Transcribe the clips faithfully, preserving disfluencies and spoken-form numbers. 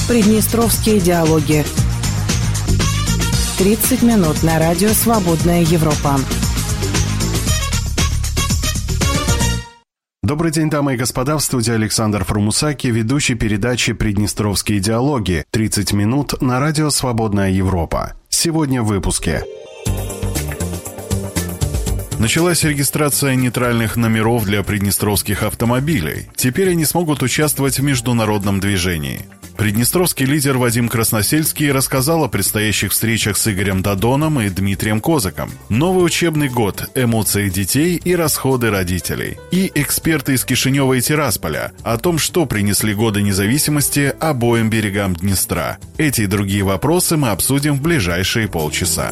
Приднестровские диалоги. тридцать минут на радио «Свободная Европа». Добрый день, дамы и господа, в студии Александр Фрумусаки, ведущий передачи «Приднестровские диалоги». тридцать минут на радио «Свободная Европа». Сегодня в выпуске. Началась регистрация нейтральных номеров для приднестровских автомобилей. Теперь они смогут участвовать в международном движении. Приднестровский лидер Вадим Красносельский рассказал о предстоящих встречах с Игорем Додоном и Дмитрием Козаком. Новый учебный год, эмоции детей и расходы родителей. И эксперты из Кишинева и Тирасполя о том, что принесли годы независимости обоим берегам Днестра. Эти и другие вопросы мы обсудим в ближайшие полчаса.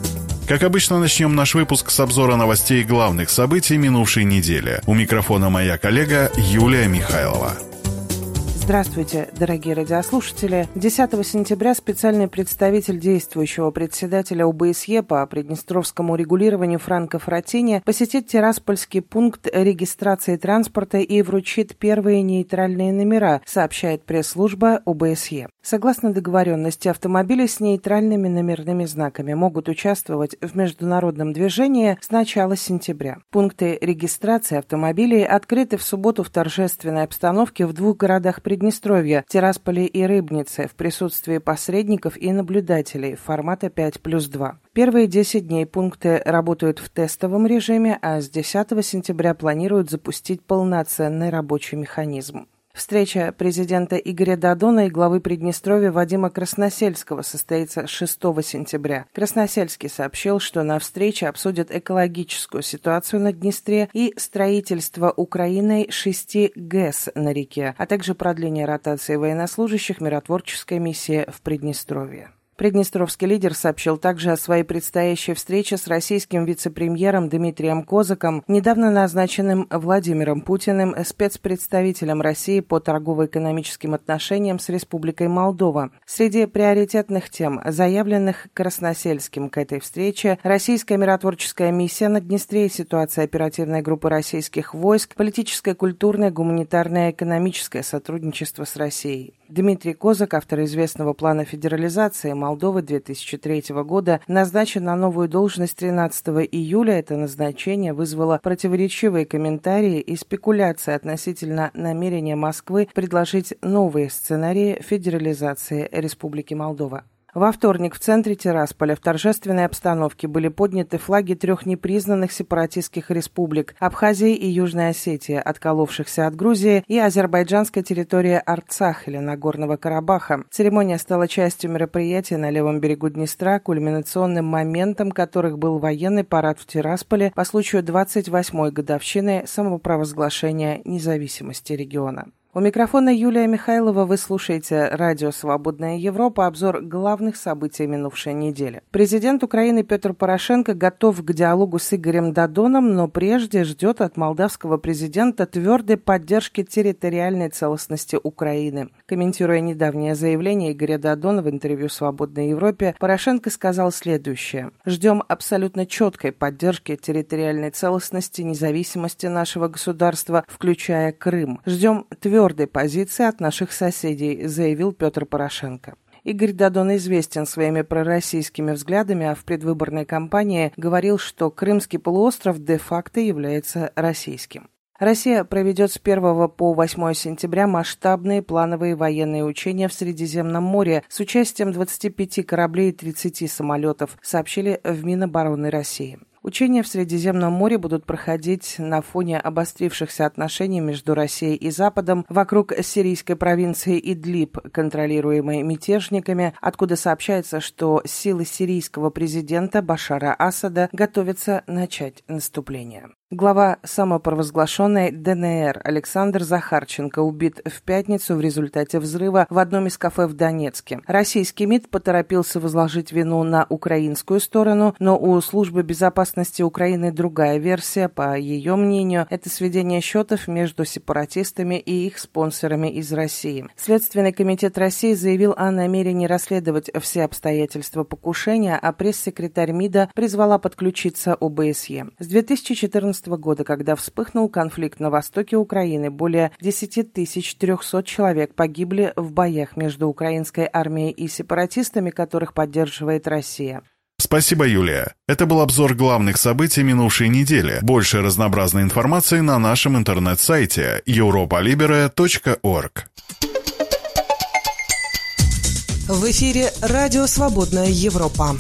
Как обычно, начнем наш выпуск с обзора новостей главных событий минувшей недели. У микрофона моя коллега Юлия Михайлова. Здравствуйте, дорогие радиослушатели. десятого сентября специальный представитель действующего председателя ОБСЕ по приднестровскому регулированию Франко Фраттини посетит Тираспольский пункт регистрации транспорта и вручит первые нейтральные номера, сообщает пресс-служба ОБСЕ. Согласно договоренности, автомобили с нейтральными номерными знаками могут участвовать в международном движении с начала сентября. Пункты регистрации автомобилей открыты в субботу в торжественной обстановке в двух городах Приднестровья – Тирасполе и Рыбнице, в присутствии посредников и наблюдателей формата пять плюс два. Первые десять дней пункты работают в тестовом режиме, а с десятого сентября планируют запустить полноценный рабочий механизм. Встреча президента Игоря Додона и главы Приднестровья Вадима Красносельского состоится шестого сентября. Красносельский сообщил, что на встрече обсудят экологическую ситуацию на Днестре и строительство Украиной шести ГЭС на реке, а также продление ротации военнослужащих миротворческой миссии в Приднестровье. Приднестровский лидер сообщил также о своей предстоящей встрече с российским вице-премьером Дмитрием Козаком, недавно назначенным Владимиром Путиным спецпредставителем России по торгово-экономическим отношениям с Республикой Молдова. Среди приоритетных тем, заявленных Красносельским к этой встрече, российская миротворческая миссия на Днестре и ситуация оперативной группы российских войск, политическое, культурное, гуманитарное и экономическое сотрудничество с Россией. Дмитрий Козак, автор известного плана федерализации Молдовы две тысячи третьего года, назначен на новую должность тринадцатого июля. Это назначение вызвало противоречивые комментарии и спекуляции относительно намерения Москвы предложить новые сценарии федерализации Республики Молдова. Во вторник в центре Тирасполя в торжественной обстановке были подняты флаги трех непризнанных сепаратистских республик – Абхазии и Южной Осетии, отколовшихся от Грузии, и азербайджанской территории Арцах или Нагорного Карабаха. Церемония стала частью мероприятия на левом берегу Днестра, кульминационным моментом которых был военный парад в Тирасполе по случаю двадцать восьмой годовщины самопровозглашения независимости региона. У микрофона Юлия Михайлова, вы слушаете радио «Свободная Европа», обзор главных событий минувшей недели. Президент Украины Петр Порошенко готов к диалогу с Игорем Додоном, но прежде ждет от молдавского президента твердой поддержки территориальной целостности Украины. Комментируя недавнее заявление Игоря Додона в интервью «Свободной Европе», Порошенко сказал следующее: «Ждем абсолютно четкой поддержки территориальной целостности, независимости нашего государства, включая Крым. Ждем твердой твердой позиции от наших соседей», заявил Петр Порошенко. Игорь Додон известен своими пророссийскими взглядами, а в предвыборной кампании говорил, что Крымский полуостров де-факто является российским. Россия проведет с первого по восьмое сентября масштабные плановые военные учения в Средиземном море с участием двадцати пяти кораблей и тридцати самолетов, сообщили в Минобороны России. Учения в Средиземном море будут проходить на фоне обострившихся отношений между Россией и Западом вокруг сирийской провинции Идлиб, контролируемой мятежниками, откуда сообщается, что силы сирийского президента Башара Асада готовятся начать наступление. Глава самопровозглашенной ДНР Александр Захарченко убит в пятницу в результате взрыва в одном из кафе в Донецке. Российский МИД поторопился возложить вину на украинскую сторону, но у службы безопасности Украины другая версия. По ее мнению, это сведение счетов между сепаратистами и их спонсорами из России. Следственный комитет России заявил о намерении расследовать все обстоятельства покушения, а пресс-секретарь МИДа призвала подключиться ОБСЕ. С две тысячи четырнадцатого четырнадцатого года, когда вспыхнул конфликт на востоке Украины. Более десять тысяч триста человек погибли в боях между украинской армией и сепаратистами, которых поддерживает Россия. Спасибо, Юлия. Это был обзор главных событий минувшей недели. Больше разнообразной информации на нашем интернет-сайте европа либере точка орг. В эфире «Радио Свободная Европа».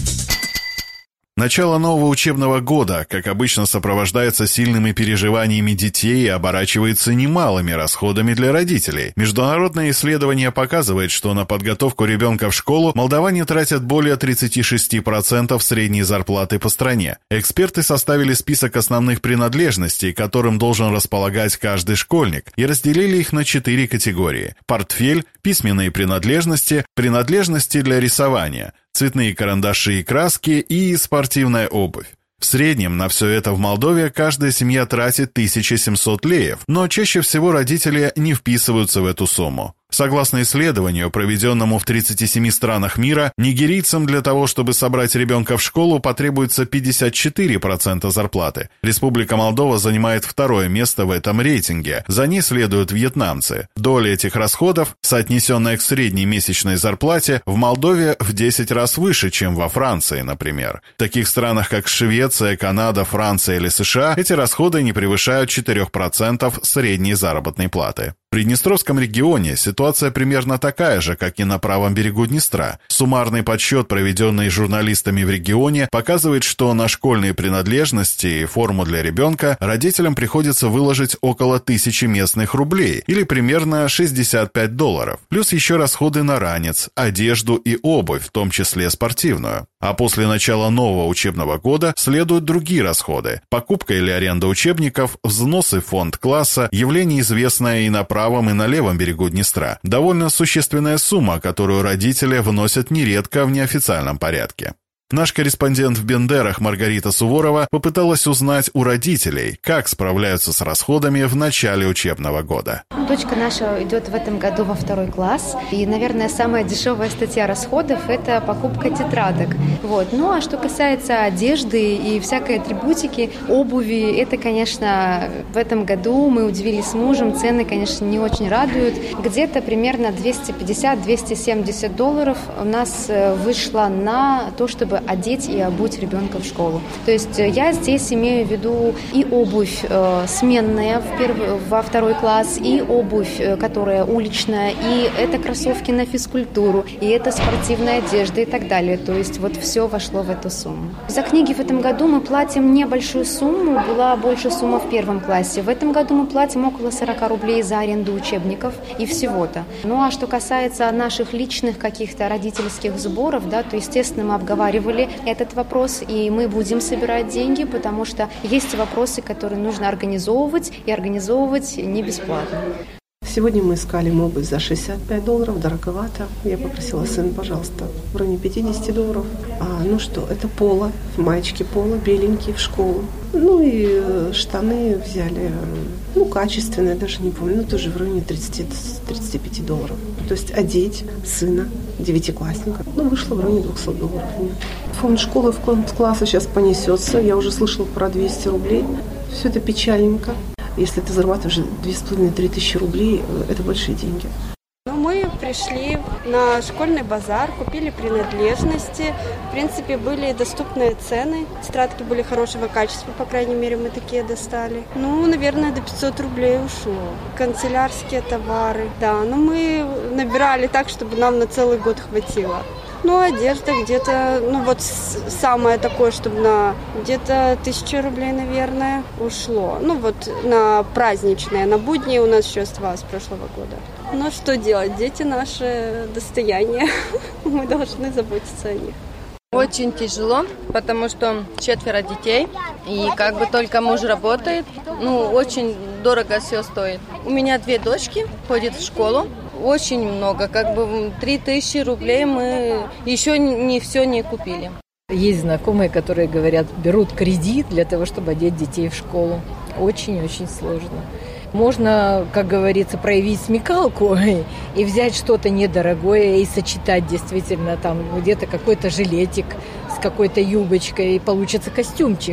Начало нового учебного года, как обычно, сопровождается сильными переживаниями детей и оборачивается немалыми расходами для родителей. Международное исследование показывает, что на подготовку ребенка в школу молдаване тратят более тридцать шесть процентов средней зарплаты по стране. Эксперты составили список основных принадлежностей, которым должен располагать каждый школьник, и разделили их на четыре категории: портфель, письменные принадлежности, принадлежности для рисования, цветные карандаши и краски и спортивная обувь. В среднем на все это в Молдове каждая семья тратит тысяча семьсот леев, но чаще всего родители не вписываются в эту сумму. Согласно исследованию, проведенному в тридцати семи странах мира, нигерийцам для того, чтобы собрать ребенка в школу, потребуется пятьдесят четыре процента зарплаты. Республика Молдова занимает второе место в этом рейтинге. За ней следуют вьетнамцы. Доля этих расходов, соотнесенная к средней месячной зарплате, в Молдове в десять раз выше, чем во Франции, например. В таких странах, как Швеция, Канада, Франция или США, эти расходы не превышают четыре процента средней заработной платы. В Приднестровском регионе ситуация примерно такая же, как и на правом берегу Днестра. Суммарный подсчет, проведенный журналистами в регионе, показывает, что на школьные принадлежности и форму для ребенка родителям приходится выложить около тысячи местных рублей, или примерно шестьдесят пять долларов, плюс еще расходы на ранец, одежду и обувь, в том числе спортивную. А после начала нового учебного года следуют другие расходы: покупка или аренда учебников, взносы в фонд класса, явление, известное и на правом, и на левом берегу Днестра. Довольно существенная сумма, которую родители вносят нередко в неофициальном порядке. Наш корреспондент в Бендерах Маргарита Суворова попыталась узнать у родителей, как справляются с расходами в начале учебного года. Дочка наша идет в этом году во второй класс. И, наверное, самая дешевая статья расходов – это покупка тетрадок. Вот. Ну, а что касается одежды и всякой атрибутики, обуви, это, конечно, в этом году мы удивились с мужем. Цены, конечно, не очень радуют. Где-то примерно двести пятьдесят - двести семьдесят долларов у нас вышло на то, чтобы одеть и обуть ребенка в школу. То есть я здесь имею в виду и обувь э, сменная в первый, во второй класс, и обувь, э, которая уличная, и это кроссовки на физкультуру, и это спортивная одежда и так далее. То есть вот все вошло в эту сумму. За книги в этом году мы платим небольшую сумму, была больше сумма в первом классе. В этом году мы платим около сорок рублей за аренду учебников и всего-то. Ну а что касается наших личных каких-то родительских сборов, да, то, естественно, мы обговаривали этот вопрос, и мы будем собирать деньги, потому что есть вопросы, которые нужно организовывать, и организовывать не бесплатно. Сегодня мы искали обувь за шестьдесят пять долларов, дороговато. Я попросила сына, пожалуйста, в районе пятьдесят долларов. А, ну что, это поло, маечки поло, беленькие в школу. Ну и штаны взяли, ну, качественные, даже не помню, ну, тоже в районе тридцать - тридцать пять долларов. То есть одеть сына, девятиклассника, ну, вышло в районе двести долларов. Нет. Фонд школы, фонд класса сейчас понесется. Я уже слышала про двести рублей. Все это печальненько. Если ты зарабатываешь две с половиной - три тысячи рублей, это большие деньги. Ну, мы пришли на школьный базар, купили принадлежности. В принципе, были доступные цены. Тетрадки были хорошего качества, по крайней мере, мы такие достали. Ну, наверное, до пятьсот рублей ушло. Канцелярские товары. Да, но мы набирали так, чтобы нам на целый год хватило. Ну, одежда где-то, ну вот самое такое, чтобы на где-то тысячу рублей, наверное, ушло. Ну вот на праздничные, на будни у нас еще оставалось с прошлого года. Ну что делать, дети наше достояние, мы должны заботиться о них. Очень тяжело, потому что четверо детей, и как бы только муж работает, ну очень дорого все стоит. У меня две дочки ходят в школу. Очень много, как бы три тысячи рублей мы еще не все не купили. Есть знакомые, которые говорят, берут кредит для того, чтобы одеть детей в школу. Очень-очень сложно. Можно, как говорится, проявить смекалку и взять что-то недорогое и сочетать действительно там где-то какой-то жилетик с какой-то юбочкой, и получится костюмчик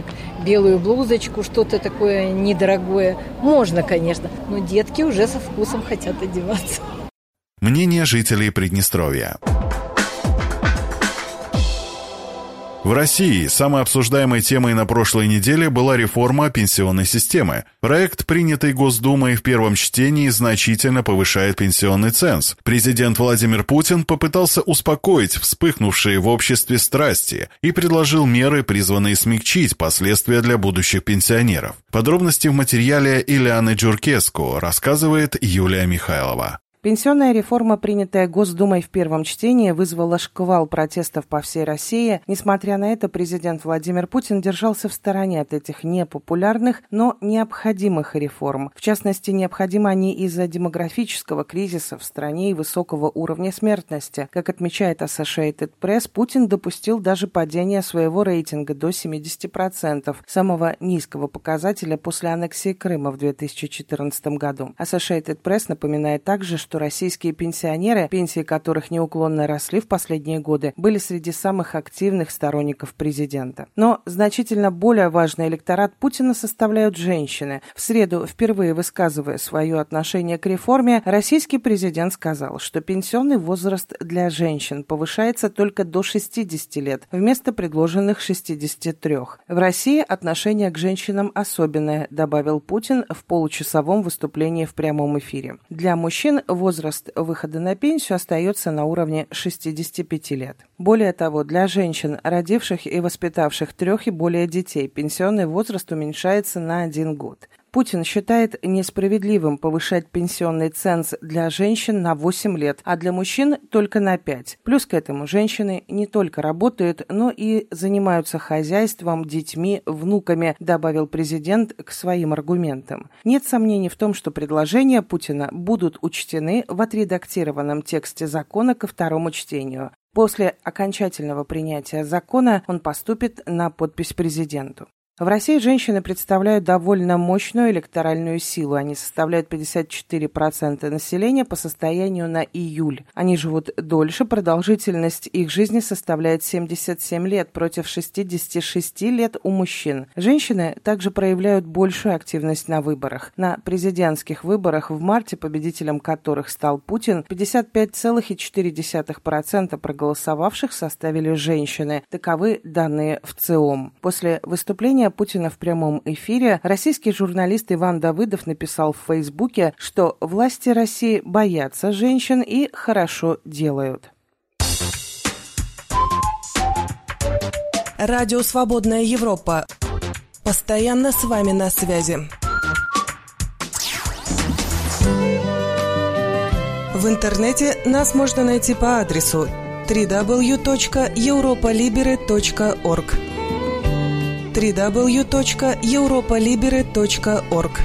белую блузочку, что-то такое недорогое. Можно, конечно, но детки уже со вкусом хотят одеваться. Мнение жителей Приднестровья. В России самой обсуждаемой темой на прошлой неделе была реформа пенсионной системы. Проект, принятый Госдумой в первом чтении, значительно повышает пенсионный ценз. Президент Владимир Путин попытался успокоить вспыхнувшие в обществе страсти и предложил меры, призванные смягчить последствия для будущих пенсионеров. Подробности в материале Ильяны Джуркеску, рассказывает Юлия Михайлова. Пенсионная реформа, принятая Госдумой в первом чтении, вызвала шквал протестов по всей России. Несмотря на это, президент Владимир Путин держался в стороне от этих непопулярных, но необходимых реформ. В частности, необходимы они из-за демографического кризиса в стране и высокого уровня смертности. Как отмечает Associated Press, Путин допустил даже падение своего рейтинга до семьдесят процентов, самого низкого показателя после аннексии Крыма в две тысячи четырнадцатом году. Associated Press напоминает также, что что российские пенсионеры, пенсии которых неуклонно росли в последние годы, были среди самых активных сторонников президента. Но значительно более важный электорат Путина составляют женщины. В среду, впервые высказывая свое отношение к реформе, российский президент сказал, что пенсионный возраст для женщин повышается только до шестидесяти лет, вместо предложенных шестидесяти трёх. В России отношение к женщинам особенное, добавил Путин в получасовом выступлении в прямом эфире. Для мужчин возраст выхода на пенсию остается на уровне шестидесяти пяти лет. Более того, для женщин, родивших и воспитавших трех и более детей, пенсионный возраст уменьшается на один год. Путин считает несправедливым повышать пенсионный ценз для женщин на восемь лет, а для мужчин только на пять. Плюс к этому женщины не только работают, но и занимаются хозяйством, детьми, внуками, добавил президент к своим аргументам. Нет сомнений в том, что предложения Путина будут учтены в отредактированном тексте закона ко второму чтению. После окончательного принятия закона он поступит на подпись президенту. В России женщины представляют довольно мощную электоральную силу. Они составляют пятьдесят четыре процента населения по состоянию на июль. Они живут дольше, продолжительность их жизни составляет семьдесят семь лет против шестидесяти шести лет у мужчин. Женщины также проявляют большую активность на выборах. На президентских выборах в марте, победителем которых стал Путин, пятьдесят пять целых четыре десятых процента проголосовавших составили женщины. Таковы данные в ЦИОМ. После выступления Путина в прямом эфире российский журналист Иван Давыдов написал в Фейсбуке, что власти России боятся женщин и хорошо делают. Радио «Свободная Европа». Постоянно с вами на связи. В интернете нас можно найти по адресу дабл ю дабл ю дабл ю точка европа либере точка орг. дабл ю дабл ю дабл ю точка европа либере точка орг.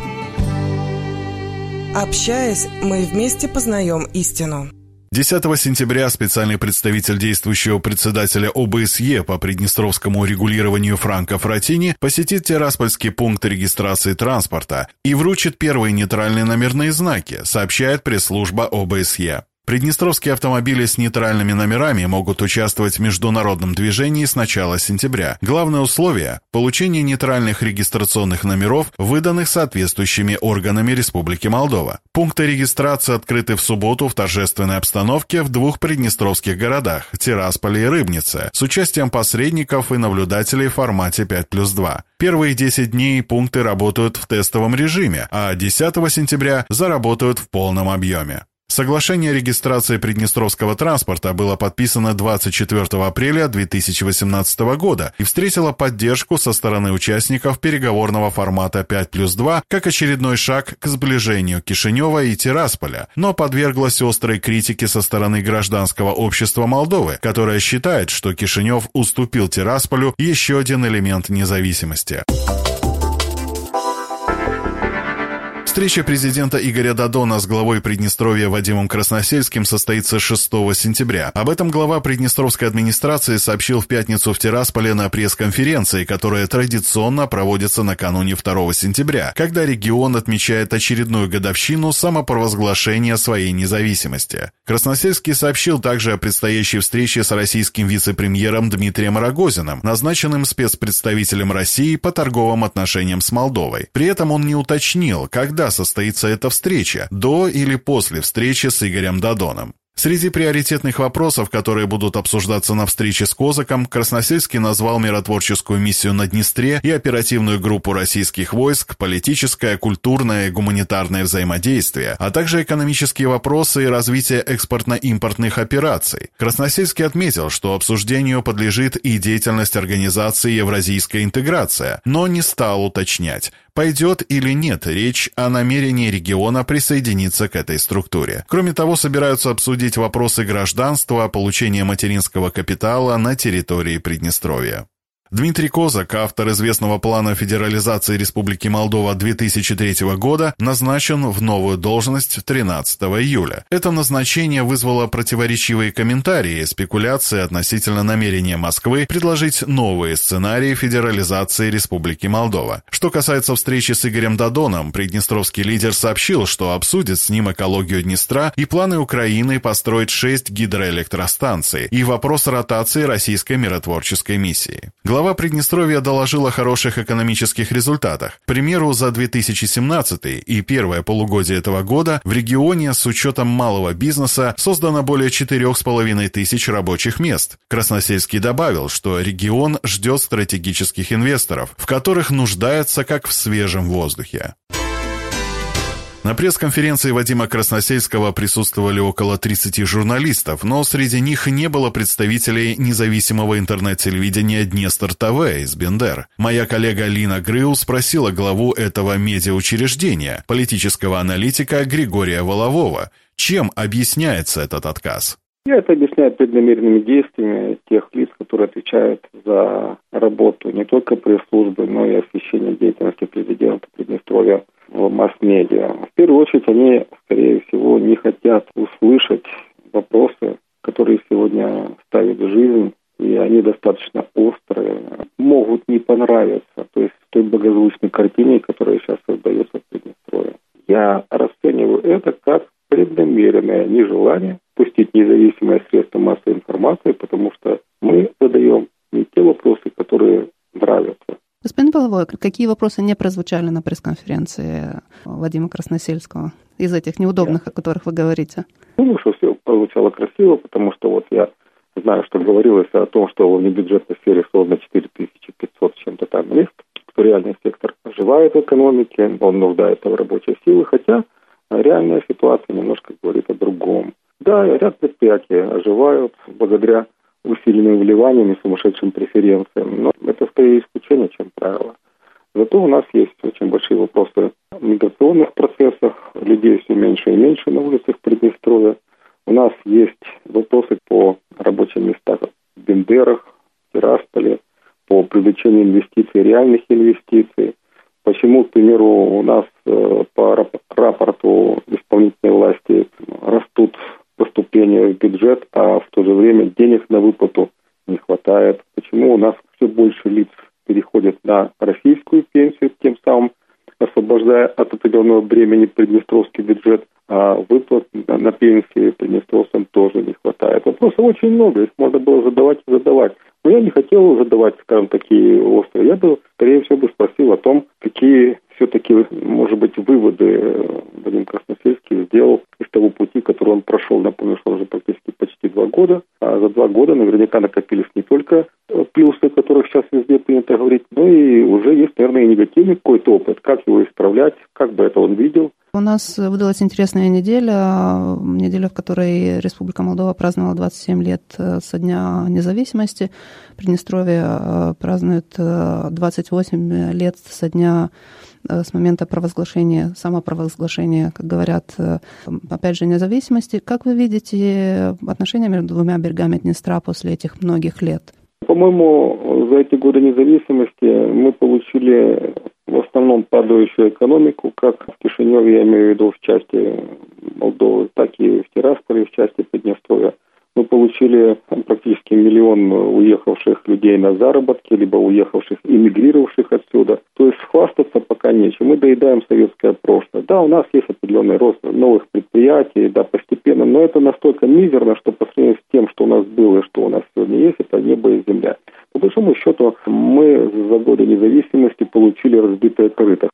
Общаясь, мы вместе познаем истину. десятого сентября специальный представитель действующего председателя ОБСЕ по приднестровскому регулированию Франко Фраттини посетит Тираспольский пункт регистрации транспорта и вручит первые нейтральные номерные знаки, сообщает пресс-служба ОБСЕ. Приднестровские автомобили с нейтральными номерами могут участвовать в международном движении с начала сентября. Главное условие – получение нейтральных регистрационных номеров, выданных соответствующими органами Республики Молдова. Пункты регистрации открыты в субботу в торжественной обстановке в двух приднестровских городах – Тирасполе и Рыбнице, с участием посредников и наблюдателей в формате пять плюс два. Первые десять дней пункты работают в тестовом режиме, а десятого сентября заработают в полном объеме. Соглашение о регистрации приднестровского транспорта было подписано двадцать четвёртого апреля две тысячи восемнадцатого года и встретило поддержку со стороны участников переговорного формата пять плюс два как очередной шаг к сближению Кишинева и Тирасполя, но подверглось острой критике со стороны гражданского общества Молдовы, которое считает, что Кишинев уступил Тирасполю еще один элемент независимости. Встреча президента Игоря Додона с главой Приднестровья Вадимом Красносельским состоится шестого сентября. Об этом глава Приднестровской администрации сообщил в пятницу в Тирасполе на пресс-конференции, которая традиционно проводится накануне второго сентября, когда регион отмечает очередную годовщину самопровозглашения своей независимости. Красносельский сообщил также о предстоящей встрече с российским вице-премьером Дмитрием Рогозиным, назначенным спецпредставителем России по торговым отношениям с Молдовой. При этом он не уточнил, когда состоится эта встреча, до или после встречи с Игорем Додоном. Среди приоритетных вопросов, которые будут обсуждаться на встрече с Козаком, Красносельский назвал миротворческую миссию на Днестре и оперативную группу российских войск, политическое, культурное и гуманитарное взаимодействие, а также экономические вопросы и развитие экспортно-импортных операций. Красносельский отметил, что обсуждению подлежит и деятельность организации «Евразийская интеграция», но не стал уточнять, пойдет или нет речь о намерении региона присоединиться к этой структуре. Кроме того, собираются обсудить вопросы гражданства, получения материнского капитала на территории Приднестровья. Дмитрий Козак, автор известного плана федерализации Республики Молдова две тысячи третьего года, назначен в новую должность тринадцатого июля. Это назначение вызвало противоречивые комментарии и спекуляции относительно намерения Москвы предложить новые сценарии федерализации Республики Молдова. Что касается встречи с Игорем Додоном, приднестровский лидер сообщил, что обсудит с ним экологию Днестра и планы Украины построить шесть гидроэлектростанций и вопрос ротации российской миротворческой миссии. Глава Приднестровья доложил о хороших экономических результатах. К примеру, за две тысячи семнадцатый и первое полугодие этого года в регионе с учетом малого бизнеса создано более четырех с половиной тысяч рабочих мест. Красносельский добавил, что регион ждет стратегических инвесторов, в которых нуждается как в свежем воздухе. На пресс-конференции Вадима Красносельского присутствовали около тридцати журналистов, но среди них не было представителей независимого интернет-телевидения Днестр ТВ из Бендер. Моя коллега Лина Грыу спросила главу этого медиаучреждения, политического аналитика Григория Волового, чем объясняется этот отказ. Это объясняет преднамеренными действиями тех лиц, которые отвечают за работу не только пресс-службы, но и освещение деятельности президента Приднестровья в масс-медиа. В первую очередь, они, скорее всего, не хотят услышать вопросы, которые сегодня ставят в жизнь, и они достаточно острые, могут не понравиться, то есть той благозвучной картине, которая сейчас создается в Приднестровье. Я расцениваю это как преднамеренное нежелание пустить независимые средства массовой информации, потому что мы задаем не те вопросы, которые нравятся. Господин Воловой, какие вопросы не прозвучали на пресс-конференции Вадима Красносельского из этих неудобных, о которых вы говорите? Думаю, что все прозвучало красиво, потому что вот я знаю, что говорилось о том, что в внебюджетной сфере создано четыре тысячи пятьсот с чем-то там мест, что реальный сектор оживает в экономике, он нуждается в рабочей силе, хотя реальная ситуация немножко говорит о другом. Да, ряд предприятий оживают благодаря усиленным вливаниям и сумасшедшим преференциям, но это скорее исключение, чем правило. Зато у нас есть очень большие вопросы в миграционных процессах, людей все меньше и меньше на улицах Приднестровья. У нас есть вопросы по рабочим местам в Бендерах, в Тирасполе, по привлечению инвестиций, реальных инвестиций. Почему, к примеру, у нас э, по рапорту исполнительной власти растут поступления в бюджет, а в то же время денег на выплату не хватает? Почему у нас все больше лиц переходят на российскую пенсию, тем самым освобождая от определенного бремени приднестровский бюджет, а выплат на пенсии приднестровцам тоже не хватает? Вопросов очень много, их можно было задавать и задавать. Но я не хотел задавать, скажем, такие острые. Я бы, скорее всего, бы спросил о том, какие все-таки, может быть, выводы Вадим Красносельский сделал из того пути, который он прошел. Напомню, что он уже практически почти два года. А за два года наверняка накопились не только плюсы, о которых сейчас везде принято говорить, но и уже есть, наверное, и негативный какой-то опыт. Как его исправлять, как бы это он видел. У нас выдалась интересная неделя, неделя, в которой Республика Молдова праздновала двадцать семь лет со дня независимости. Приднестровье празднует двадцать восемь лет со дня, с момента провозглашения, самопровозглашения, как говорят, опять же, независимости. Как вы видите отношения между двумя берегами Днестра после этих многих лет? По-моему, за эти годы независимости мы получили в основном падающую экономику, как в Кишиневе, я имею в виду в части Молдовы, так и в Тирасполе, в части Приднестровья. Мы получили практически миллион уехавших людей на заработки, либо уехавших, эмигрировавших отсюда. То есть хвастаться пока нечем. Мы доедаем советское прошлое. Да, у нас есть определенный рост новых предприятий, да, постепенно, но это настолько мизерно, что по сравнению с тем, что у нас было и что у нас сегодня есть, это небо и земля. По большому счету, мы за годы независимости получили разбитое корыто.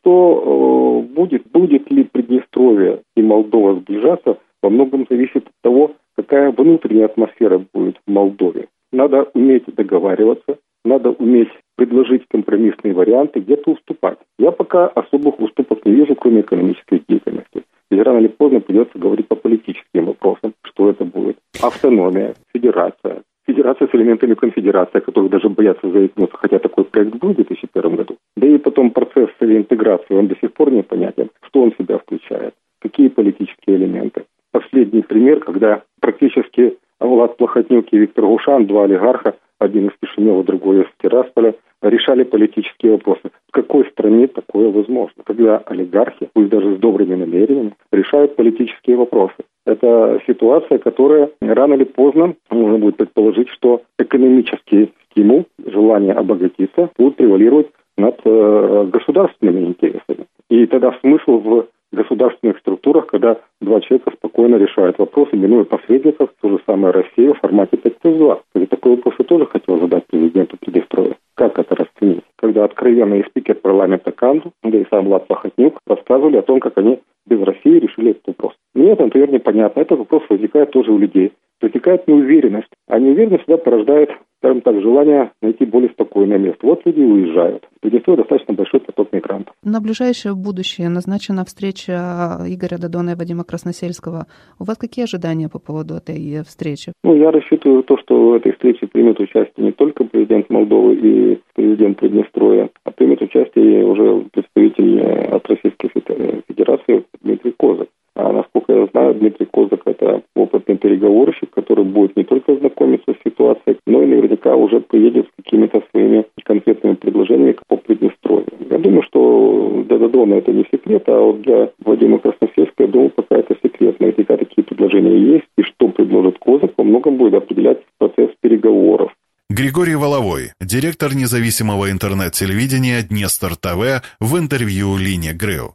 Что э, будет, будет ли Приднестровье и Молдова сближаться, во многом зависит от того, какая внутренняя атмосфера будет в Молдове. Надо уметь договариваться, надо уметь предложить компромиссные варианты, где-то уступать. Я пока особых уступок не вижу, кроме экономической деятельности. И рано или поздно придется говорить по политическим вопросам, что это будет. Автономия, федерация. Федерация с элементами конфедерации, которых даже боятся заикнуться, хотя такой проект был в две тысячи первом году. Да и потом процесс интеграции, он до сих пор непонятен, что он в себя включает, какие политические элементы. Последний пример, когда практически Влад Плохотнюк и Виктор Гушан, два олигарха, один из Кишинева, другой из Тирасполя, решали политические вопросы. В какой стране такое возможно? Когда олигархи, пусть даже с добрыми намерениями, решают политические вопросы. Это ситуация, которая рано или поздно, можно будет предположить, что экономический стимул, желание обогатиться будут превалировать над э, государственными интересами. И тогда смысл в государственных структурах, когда два человека спокойно решают вопросы, минуя посредников, то же самое Россия в формате пять плюс два. И такой вопрос я тоже хотел задать президенту Приднестровья. Как это расценить? Когда откровенный спикер парламента Канду, да и сам Влад Плохотнюк рассказывали о том, как они без России решили этот вопрос. Мне это, например, непонятно. Этот вопрос возникает тоже у людей. Возникает неуверенность. А неуверенность всегда порождает, скажем так, желание найти более спокойное место. Вот люди уезжают. В Приднестровье достаточно большой поток мигрантов. На ближайшее будущее назначена встреча Игоря Додона и Вадима Красносельского. У вас какие ожидания по поводу этой встречи? Ну, я рассчитываю то, что в этой встрече примет участие не только президент Молдовы и президент Приднестровья, а примет участие уже представитель от Российской Федерации Дмитрий Козак. А насколько я знаю, Дмитрий Козак – это опытный переговорщик, который будет не только знакомиться с ситуацией, но и наверняка уже приедет с какими-то своими конкретными предложениями по Приднестровью. Я думаю, что для Додона это не секрет, а вот для Вадима Красносельского, я думаю, пока это секрет. Наверняка такие предложения есть, и что предложит Козак, во многом будет определять процесс переговоров. Григорий Воловой, директор независимого интернет-телевидения Днестр ТВ, в интервью Лине Грю.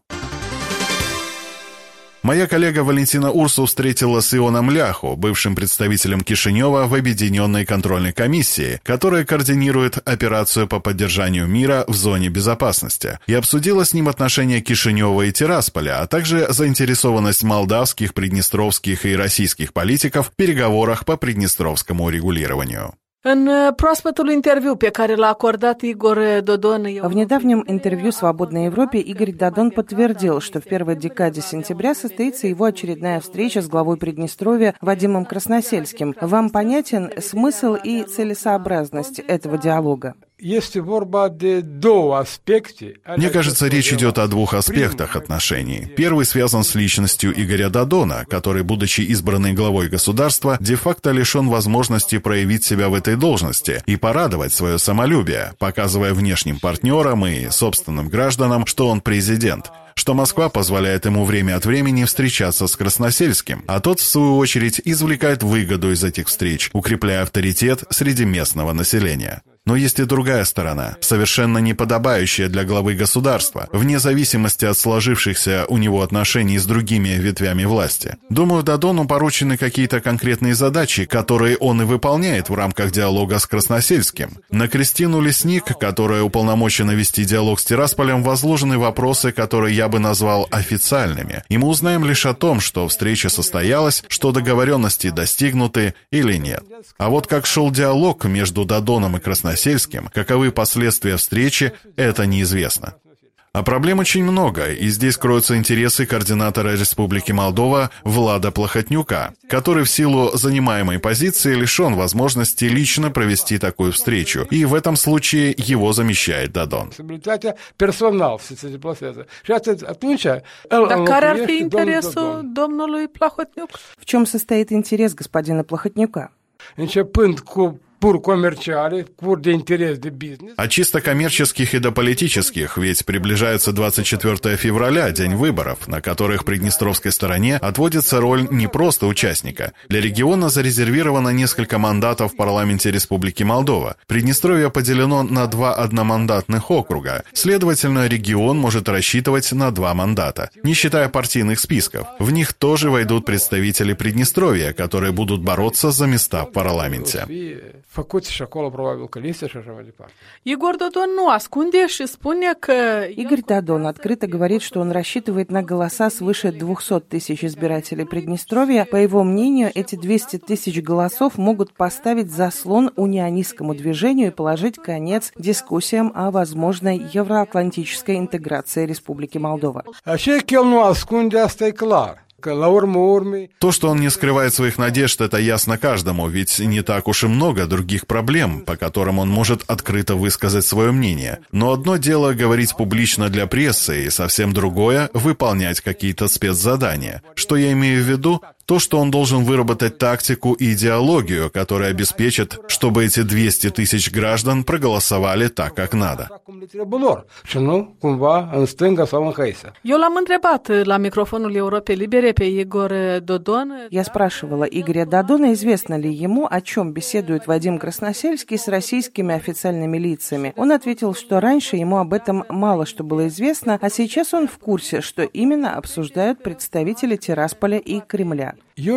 Моя коллега Валентина Урсу встретила с Ионом Ляху, бывшим представителем Кишинева в Объединенной контрольной комиссии, которая координирует операцию по поддержанию мира в зоне безопасности, и обсудила с ним отношения Кишинева и Тирасполя, а также заинтересованность молдавских, приднестровских и российских политиков в переговорах по приднестровскому урегулированию. În proaspătul interviu pe care l-a acordat Igor Dodon... В недавнем интервью «Свободной Европе» Игорь Додон подтвердил, что в первой декаде сентября состоится его очередная встреча с главой Приднестровья Вадимом Красносельским. Вам понятен смысл и целесообразность этого диалога? Мне кажется, речь идет о двух аспектах отношений. Первый связан с личностью Игоря Додона, который, будучи избранной главой государства, де-факто лишен возможности проявить себя в этой должности и порадовать свое самолюбие, показывая внешним партнерам и собственным гражданам, что он президент, что Москва позволяет ему время от времени встречаться с Красносельским, а тот, в свою очередь, извлекает выгоду из этих встреч, укрепляя авторитет среди местного населения. Но есть и другая сторона, совершенно неподобающая для главы государства, вне зависимости от сложившихся у него отношений с другими ветвями власти. Думаю, Додону поручены какие-то конкретные задачи, которые он и выполняет в рамках диалога с Красносельским. На Кристину Лесник, которая уполномочена вести диалог с Тирасполем, возложены вопросы, которые я бы назвал официальными. И мы узнаем лишь о том, что встреча состоялась, что договоренности достигнуты или нет. А вот как шел диалог между Додоном и Красносельским, Сельским, каковы последствия встречи, это неизвестно. А проблем очень много, и здесь кроются интересы координатора Республики Молдова Влада Плохотнюка, который в силу занимаемой позиции лишен возможности лично провести такую встречу, и в этом случае его замещает Додон. Так care ar fi interesul domnului Plahotniuc? В чем состоит интерес господина Плохотнюка? А чисто коммерческих и до политических, ведь приближается двадцать четвёртого февраля, день выборов, на которых приднестровской стороне отводится роль не просто участника. Для региона зарезервировано несколько мандатов в парламенте Республики Молдова. Приднестровье поделено на два одномандатных округа. Следовательно, регион может рассчитывать на два мандата, не считая партийных списков. В них тоже войдут представители Приднестровья, которые будут бороться за места в парламенте. Игорь Додон nu ascunde și spune că... Игорь Додон открыто говорит, что он рассчитывает на голоса свыше двухсот тысяч избирателей Приднестровья. По его мнению, эти двести тысяч голосов могут поставить заслон унионистскому движению и положить конец дискуссиям о возможной евроатлантической интеграции Республики Молдова. То, что он не скрывает своих надежд, это ясно каждому, ведь не так уж и много других проблем, по которым он может открыто высказать свое мнение. Но одно дело говорить публично для прессы, и совсем другое — выполнять какие-то спецзадания. Что я имею в виду? То, что он должен выработать тактику и идеологию, которая обеспечит, чтобы эти двести тысяч граждан проголосовали так, как надо. Eu l-am întrebat la microfonul Europei Libere pe Igor Dodon. Я спрашивала Игоря Додона, известно ли ему, о чем беседует Вадим Красносельский с российскими официальными лицами. Он ответил, что раньше ему об этом мало что было известно, а сейчас он в курсе, что именно обсуждают представители Тирасполя и Кремля.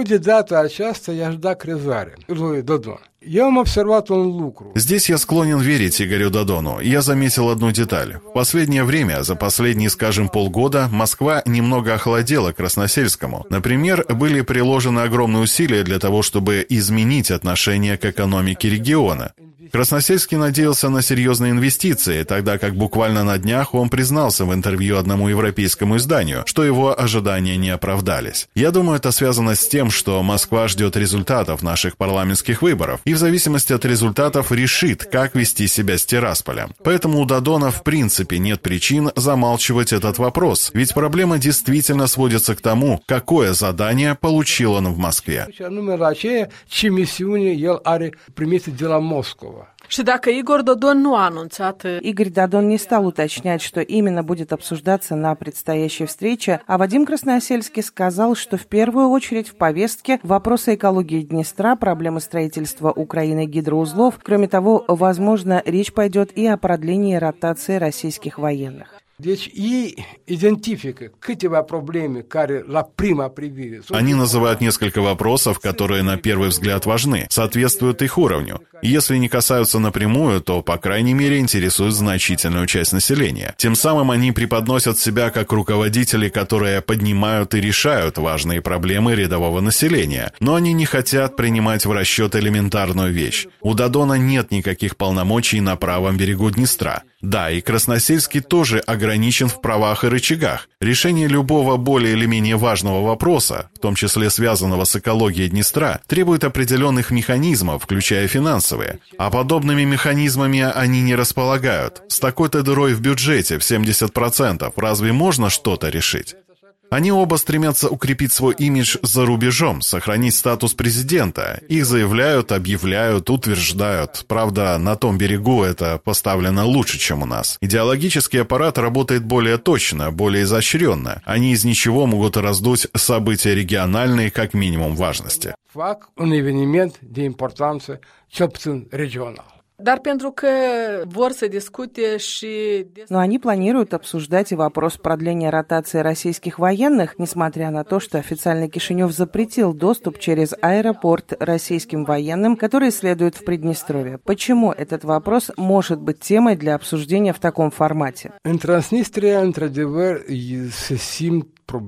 Здесь я склонен верить Игорю Додону. Я заметил одну деталь. В последнее время, за последние, скажем, полгода, Москва немного охладела к Красносельскому. Например, были приложены огромные усилия для того, чтобы изменить отношение к экономике региона. Красносельский надеялся на серьезные инвестиции, тогда как буквально на днях он признался в интервью одному европейскому изданию, что его ожидания не оправдались. Я думаю, это связано с тем, что Москва ждет результатов наших парламентских выборов и в зависимости от результатов решит, как вести себя с Тирасполем. Поэтому у Додона в принципе нет причин замалчивать этот вопрос, ведь проблема действительно сводится к тому, какое задание получил он в Москве. Și dacă Igor Dodon nu a anunțat... Игорь Додон не стал уточнять, что именно будет обсуждаться на предстоящей встрече, а Вадим Красносельский сказал, что в первую очередь в повестке вопросы экологии Днестра, проблемы строительства Украины гидроузлов. Кроме того, возможно, речь пойдет и о продлении ротации российских военных. Они называют несколько вопросов, которые на первый взгляд важны, соответствуют их уровню. И если не касаются напрямую, то, по крайней мере, интересуют значительную часть населения. Тем самым они преподносят себя как руководители, которые поднимают и решают важные проблемы рядового населения. Но они не хотят принимать в расчет элементарную вещь. У Додона нет никаких полномочий на правом берегу Днестра. Да, и Красносельский тоже ограничен в правах и рычагах. Решение любого более или менее важного вопроса, в том числе связанного с экологией Днестра, требует определенных механизмов, включая финансовые. А подобными механизмами они не располагают. С такой-то дырой в бюджете в семьдесят процентов разве можно что-то решить? Они оба стремятся укрепить свой имидж за рубежом, сохранить статус президента. Их заявляют, объявляют, утверждают. Правда, на том берегу это поставлено лучше, чем у нас. Идеологический аппарат работает более точно, более изощренно. Они из ничего могут раздуть события региональные как минимум важности. Fac un eveniment de importanță, cel puțin regional. Dar pentru că vor să discute și... Но они планируют обсуждать и вопрос продления ротации российских военных, несмотря на то, что официально Кишинев запретил доступ через аэропорт российским военным, которые следуют в Приднестровье. Почему этот вопрос может быть темой для обсуждения в таком формате? În Transnistria, într-adevăr, se simt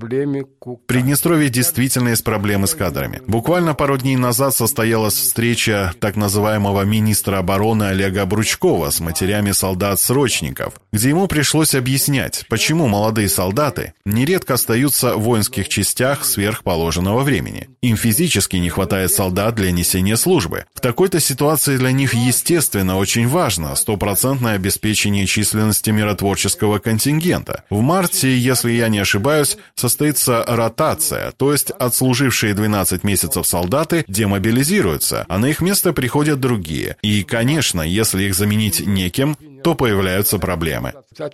В Приднестровье действительно есть проблемы с кадрами. Буквально пару дней назад состоялась встреча так называемого министра обороны Олега Бручкова с матерями солдат-срочников, где ему пришлось объяснять, почему молодые солдаты нередко остаются в воинских частях сверх положенного времени. Им физически не хватает солдат для несения службы. В такой-то ситуации для них, естественно, очень важно стопроцентное обеспечение численности миротворческого контингента. В марте, если я не ошибаюсь, состоится ротация, то есть отслужившие двенадцать месяцев солдаты демобилизируются, а на их место приходят другие. И, конечно, если их заменить некем, то появляются проблемы.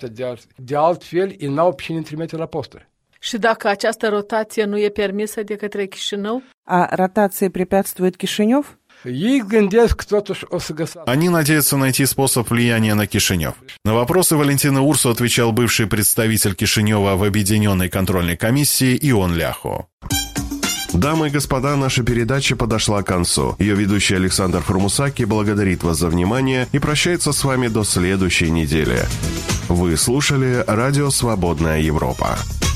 Și dacă această rotație nu e permisă de către Chișinău? А ротации препятствует Кишинев? Они надеются найти способ влияния на Кишинев. На вопросы Валентины Урсу отвечал бывший представитель Кишинева в Объединенной контрольной комиссии Ион Ляхо. Дамы и господа, наша передача подошла к концу. Ее ведущий Александр Формусаки благодарит вас за внимание и прощается с вами до следующей недели. Вы слушали «Радио Свободная Европа».